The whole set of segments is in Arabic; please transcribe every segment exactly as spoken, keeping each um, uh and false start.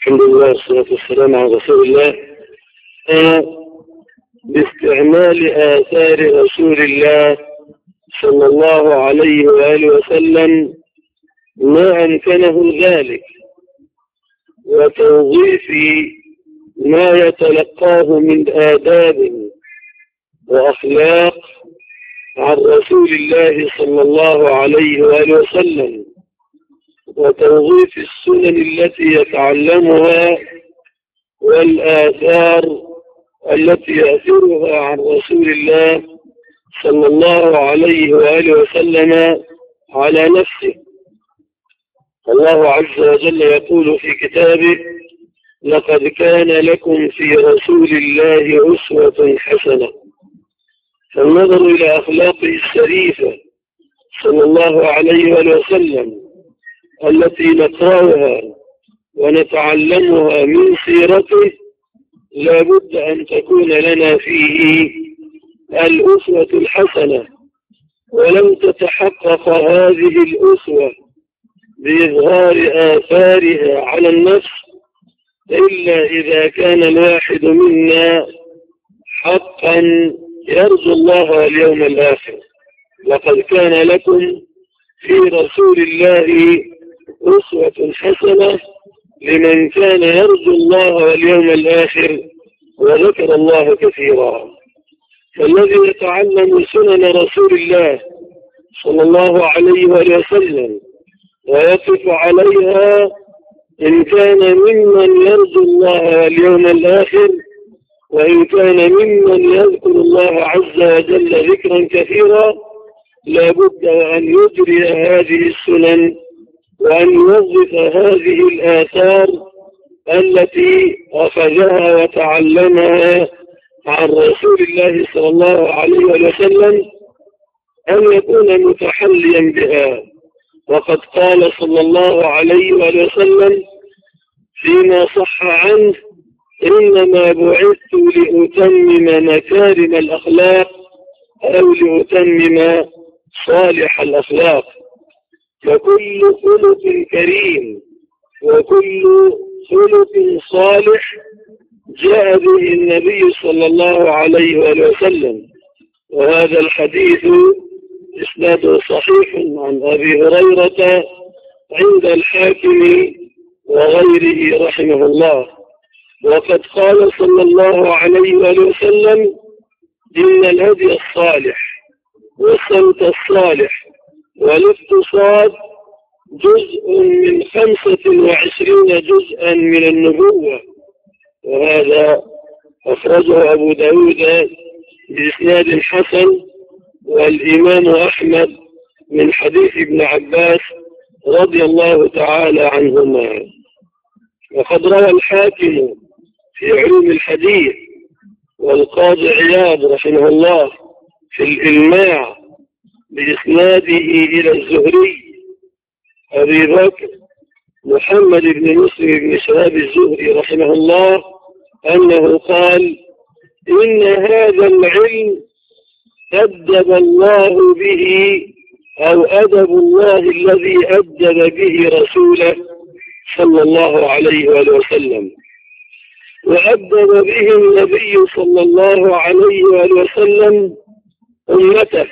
الحمد لله والصلاة والسلام على رسول الله. باستعمال آثار رسول الله صلى الله عليه وآله وسلم ما أمكنه ذلك، وتوظيف ما يتلقاه من آداب وأخلاق عن رسول الله صلى الله عليه وآله وسلم، وتوظيف السنن التي يتعلمها والآثار التي يأثرها عن رسول الله صلى الله عليه وآله وسلم على نفسه. الله عز وجل يقول في كتابه: لقد كان لكم في رسول الله أسوة حسنة. فالنظر إلى أخلاقه الشريفة صلى الله عليه وآله وسلم التي نقرأها ونتعلمها من سيرته لا بد أن تكون لنا فيه الأسوة الحسنة، ولم تتحقق هذه الأسوة بإظهار آثارها على النفس إلا إذا كان الواحد منا حقا يرجو الله واليوم الآخر. لقد كان لكم في رسول الله أسوة حسنة لمن كان يرجو الله واليوم الآخر وذكر الله كثيرا. فالذي يتعلم سنن رسول الله صلى الله عليه وسلم ويقف عليها إن كان ممن يرجو الله واليوم الآخر، وإن كان ممن يذكر الله عز وجل ذكرا كثيرا، لا بد أن يجري هذه السنن وأن يوظف هذه الآثار التي أخذها وتعلمها عن رسول الله صلى الله عليه وسلم أن يكون متحليا بها. وقد قال صلى الله عليه وسلم فيما صح عنه: إنما بعثت لأتمم مكارم الأخلاق أو لأتمم صالح الأخلاق. فكل خلق كريم وكل خلق صالح جاء به النبي صلى الله عليه وسلم. وهذا الحديث إسناده صحيح عن أبي هريرة عند الحاكم وغيره رحمه الله. وقد قال صلى الله عليه وسلم: إن الهدي الصالح والصوت الصالح والاقتصاد جزء من خمسة وعشرين جزءا من النبوة. وهذا أخرجه أبو داود بإسناد حسن، والإمام أحمد من حديث ابن عباس رضي الله تعالى عنهما. وقد روى الحاكم في علوم الحديث والقاضي عياض رحمه الله في الإلماع بإسناده إلى الزهري أبي بكر محمد بن مسلم بن شهاب الزهري رحمه الله أنه قال: إن هذا العلم أدب الله به أو أدب الله الذي أدب به رسوله صلى الله عليه وسلم، وأدب به النبي صلى الله عليه وسلم أمته.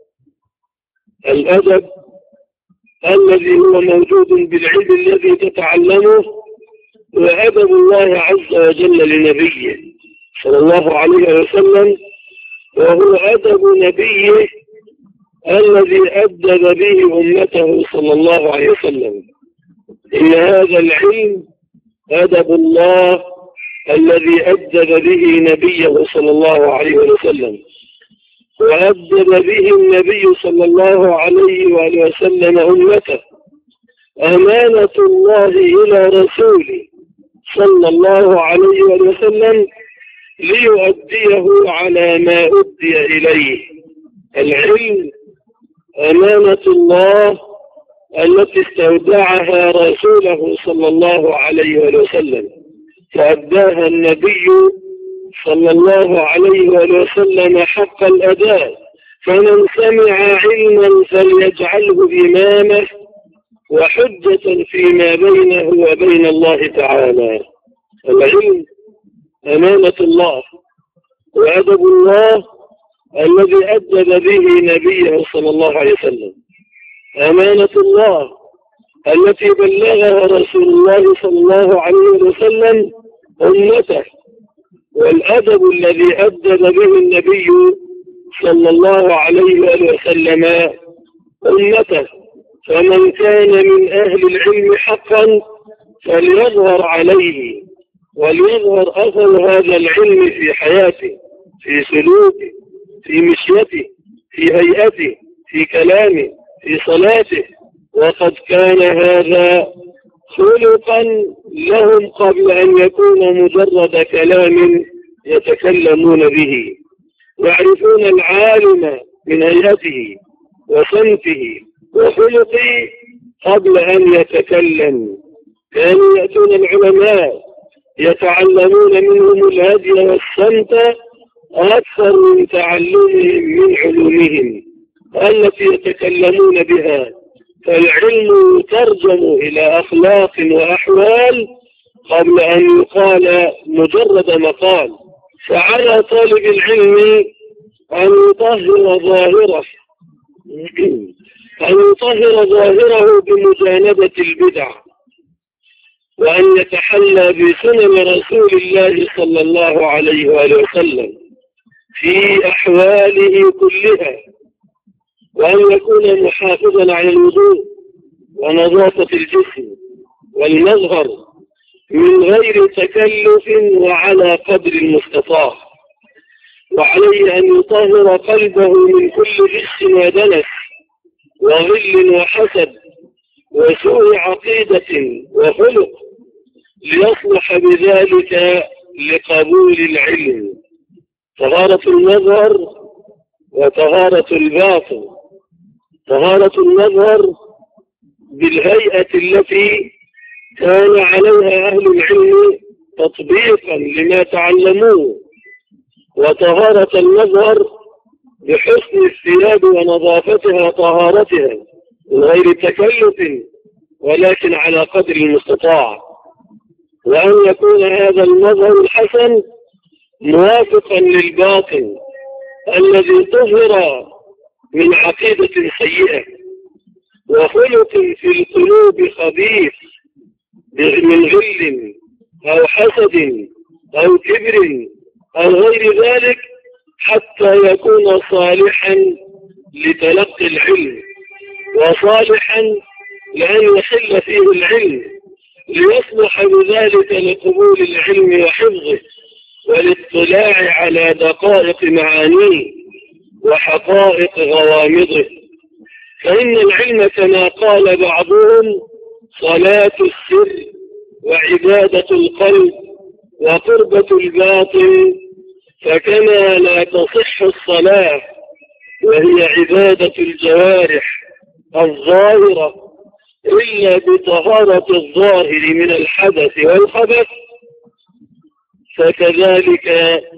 الأدب الذي هو موجود بالعلم الذي تتعلمه، وأدب الله عز وجل لنبيه صلى الله عليه وسلم، وهو أدب نبيه الذي أدب به أمته صلى الله عليه وسلم. إن هذا العلم أدب الله الذي أدب به نبيه صلى الله عليه وسلم، وأدب به النبي صلى الله عليه وسلم أمته. أمانة الله إلى رسوله صلى الله عليه وسلم ليؤديه على ما أدي إليه. العلم أمانة الله التي استودعها رسوله صلى الله عليه وسلم، فأداها النبي صلى الله عليه وسلم حق الأداء. فمن سمع علما فليجعله إمامه، وحجة فيما بينه وبين الله تعالى. العلم أمانة الله وأدب الله الذي أدب به نبيه صلى الله عليه وسلم، أمانة الله التي بلغها رسول الله صلى الله عليه وسلم أمته، والأدب الذي أدب به النبي صلى الله عليه وسلم أمته. فمن كان من أهل العلم حقا فليظهر عليه وليظهر أثر هذا العلم في حياته، في سلوكه، في مشيته، في هيئته، في كلامه، في صلاته. وقد كان هذا خلقا لهم قبل أن يكون مجرد كلام يتكلمون به. يعرفون العالم من هيئته وسمته وخلقه قبل أن يتكلم. كانوا يأتون العلماء يتعلمون منهم الهدي والسمت أكثر من تعلمهم من علومهم التي يتكلمون بها. فالعلم يترجم إلى أخلاق وأحوال قبل أن يقال مجرد مقال. فعلى طالب العلم أن يطهر ظاهره أن يطهر ظاهره بمجانبة البدع، وأن يتحلى بسنن رسول الله صلى الله عليه وآله وسلم في أحواله كلها، وأن يكون محافظا على الوضوء ونظافة الجسم والمظهر من غير تكلف وعلى قدر المستطاع. وعليه أن يطهر قلبه من كل غش ودنس وغل وحسد وسوء عقيدة وخلق، ليصلح بذلك لقبول العلم. طهارة المظهر وطهارة الباطن. طهارة المظهر بالهيئة التي كان عليها أهل العلم تطبيقا لما تعلموه، وطهارة المظهر بحسن الثياب ونظافتها وطهارتها من غير تكلف ولكن على قدر المستطاع، وأن يكون هذا المظهر الحسن موافقا للباطن الذي طهر من عقيدة سيئة وخلق في القلوب خبيث من غل أو حسد أو كبر أو غير ذلك، حتى يكون صالحا لتلقي العلم وصالحا لأن يحل فيه العلم، ليصلح بذلك لقبول العلم وحفظه والاطلاع على دقائق معانيه وحقائق غوامضه. فإن العلم كما قال بعضهم صلاة السر وعبادة القلب وقربة الباطن، فكما لا تصح الصلاة وهي عبادة الجوارح الظاهرة إلا بطهارة الظاهر من الحدث والخبث، فكذلك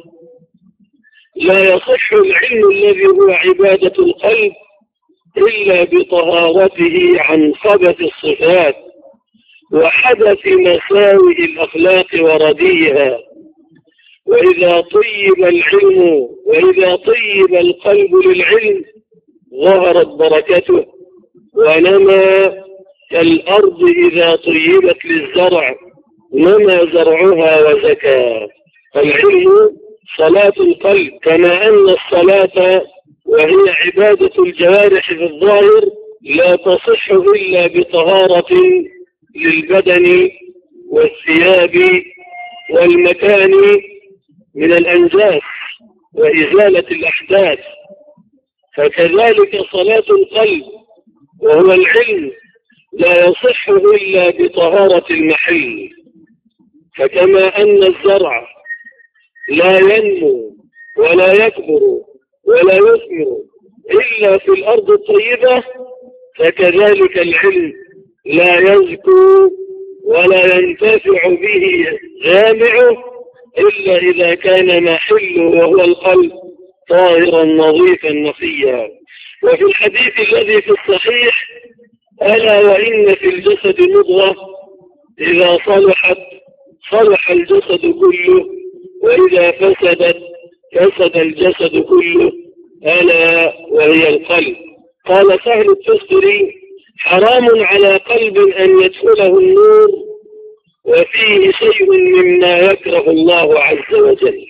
لا يصح العلم الذي هو عبادة القلب إلا بطهارته عن خبث الصفات وحدث مساوئ الأخلاق ورديها. وإذا طيب العلم وإذا طيب القلب للعلم ظهرت بركته ونمى كالأرض إذا طيبت للزرع نمى زرعها وزكى. العلم صلاة القلب، كما أن الصلاة وهي عبادة الجوارح في الظاهر لا تصح إلا بطهارة للبدن والثياب والمكان من الأنجاس وإزالة الأحداث، فكذلك صلاة القلب وهو العلم لا يصح إلا بطهارة المحل. فكما أن الزرع لا ينمو ولا يكبر ولا يثمر إلا في الأرض الطيبة، فكذلك العلم لا يزكو ولا ينتفع به جامعه إلا إذا كان محله وهو القلب طاهرا نظيفا نقيا. وفي الحديث الذي في الصحيح ألا وإن في الجسد مضغة إذا صلحت صلح الجسد كله، وإذا فسدت فسد الجسد كله، ألا وهي القلب. قال سهل التستري: حرام على قلب أن يدخله النور وفيه شيء مما يكره الله عز وجل.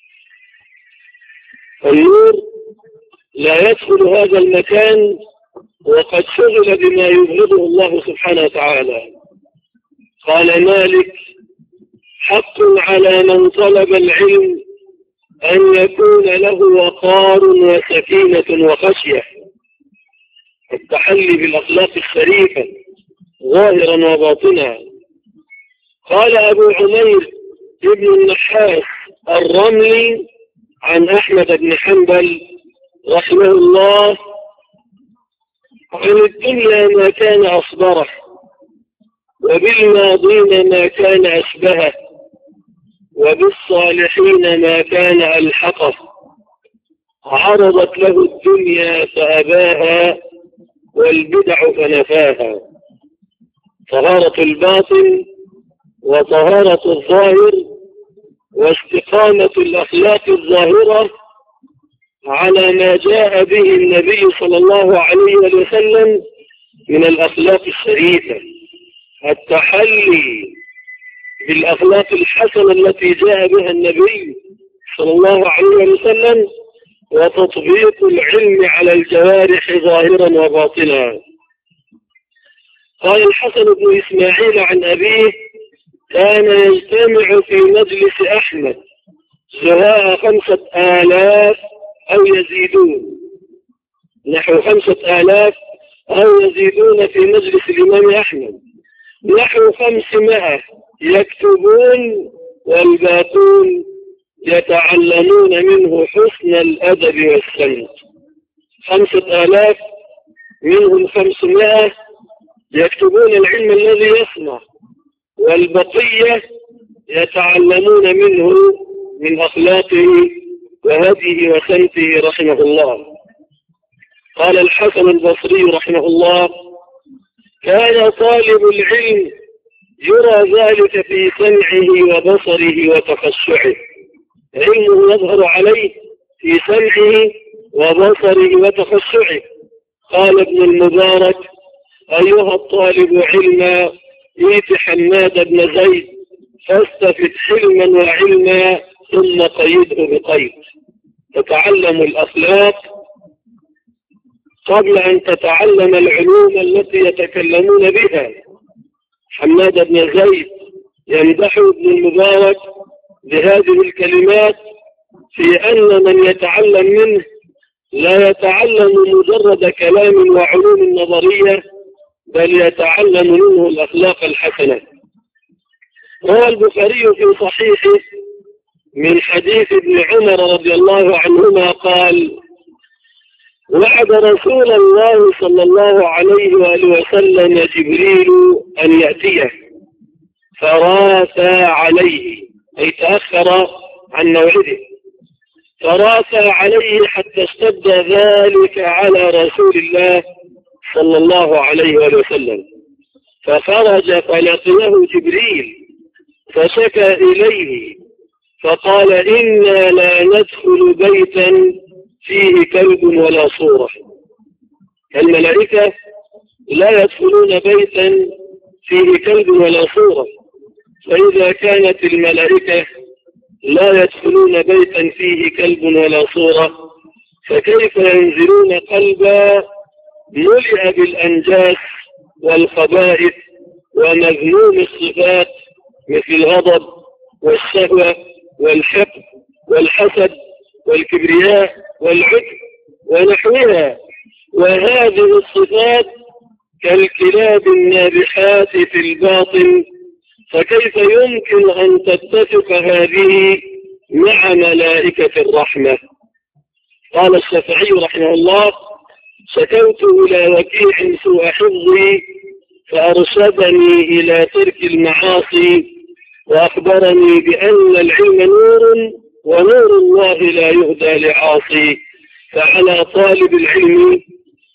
النور لا يدخل هذا المكان وقد شغل بما يبغضه الله سبحانه وتعالى. قال مالك: حق على من طلب العلم أن يكون له وقار وسكينة وخشية، التحلي بالأخلاق الشريفة ظاهرا وباطنا. قال أبو عمير ابن النحاس الرملي عن أحمد بن حنبل رحمه الله: عن الدنيا ما كان أصبره، وبالماضين ما كان أشبهه، وبالصالحين ما كان ألحقه. عرضت له الدنيا فأباها، والبدع فنفاها. طهارة الباطن وطهارة الظاهر واستقامة الأخلاق الظاهرة على ما جاء به النبي صلى الله عليه وسلم من الأخلاق الشريفة، التحلي بالأخلاق الحسنة التي جاء بها النبي صلى الله عليه وسلم، وتطبيق العلم على الجوارح ظاهرا وباطنا. قال الحسن بن إسماعيل عن أبيه: كان يجتمع في مجلس أحمد سواء خمسة آلاف أو يزيدون، نحو خمسة آلاف أو يزيدون في مجلس الإمام أحمد، نحو خمسمائة يكتبون والباقون يتعلمون منه حسن الأدب والسمت. خمسة آلاف منهم خمسمائة يكتبون العلم الذي يصنع، والبقية يتعلمون منه من أخلاقه وهديه وسمته رحمه الله. قال الحسن البصري رحمه الله: كان طالب العلم يرى ذلك في سمعه وبصره وتخشعه، علمه يظهر عليه في سمعه وبصره وتخشعه. قال ابن المبارك: أيها الطالب علما، ائت حماد بن زيد فاستفد حلما وعلما ثم قيده بقيد. تتعلم الأخلاق قبل أن تتعلم العلوم التي يتكلمون بها. حماد بن زيد يمدح ابن المبارك بهذه الكلمات في أن من يتعلم منه لا يتعلم مجرد كلام وعلوم نظرية، بل يتعلم منه الأخلاق الحسنة. روى البخاري في صحيحه من حديث ابن عمر رضي الله عنهما قال: وعد رسول الله صلى الله عليه وآله وسلم جبريل أن يأتيه فرافى عليه، أي تأخر عن موعده، فرافى عليه حتى اشتد ذلك على رسول الله صلى الله عليه وآله وسلم، فخرج فلقيه جبريل فشكى إليه فقال: إنا لا ندخل بيتا فيه كلب ولا صورة. الملائكة لا يدخلون بيتا فيه كلب ولا صورة، فإذا كانت الملائكة لا يدخلون بيتا فيه كلب ولا صورة، فكيف ينزلون قلبا ملئ بالأنجاس والخبائث ومذموم الصفات مثل الغضب والشهوة والحقد والحسد والكبرياء والعجب ونحوها، وهذه الصفات كالكلاب النابحات في الباطن، فكيف يمكن أن تتفق هذه مع ملائكة الرحمة؟ قال الشافعي رحمه الله: شكوت إلى وكيع سوء حفظي فأرشدني إلى ترك المعاصي، وأخبرني بأن العلم نور ونور الله لا يهدى لعاصي، فعلى طالب العلم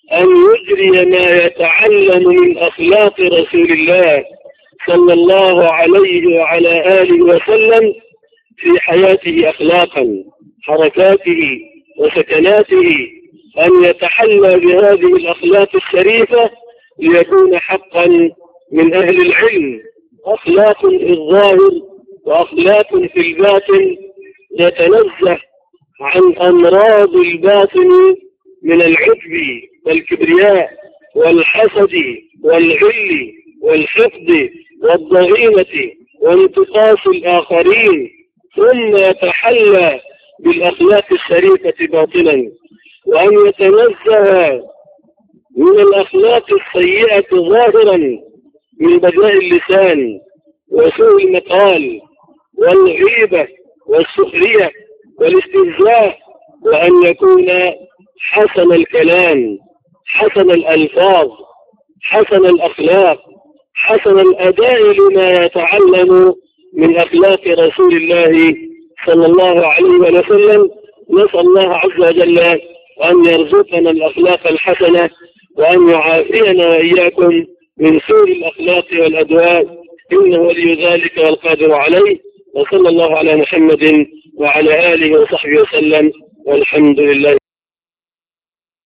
أن يجري ما يتعلم من أخلاق رسول الله صلى الله عليه وعلى آله وسلم في حياته أخلاقا، حركاته وسكناته، أن يتحلى بهذه الأخلاق الشريفة ليكون حقا من أهل العلم، أخلاق في الظاهر وأخلاق في الباطن، يتنزه عن أمراض الباطن من العجب والكبرياء والحسد والغل والحقد والضغينة وانتقاص الآخرين، ثم يتحلى بالأخلاق الشريفة باطنا، وأن يتنزه من الأخلاق السيئة ظاهرا من بذاء اللسان وسوء المقال والغيبة والسخرية والاستهزاء، وأن يكون حسن الكلام، حسن الألفاظ، حسن الأخلاق، حسن الأداء لما يتعلم من أخلاق رسول الله صلى الله عليه وسلم. نسأل الله عز وجل أن يرزقنا الأخلاق الحسنة، وأن يعافينا وإياكم من سوء الأخلاق والأدواء، إنه ولي ذلك والقادر عليه. وصلى الله على محمد وعلى آله وصحبه وسلم، والحمد لله.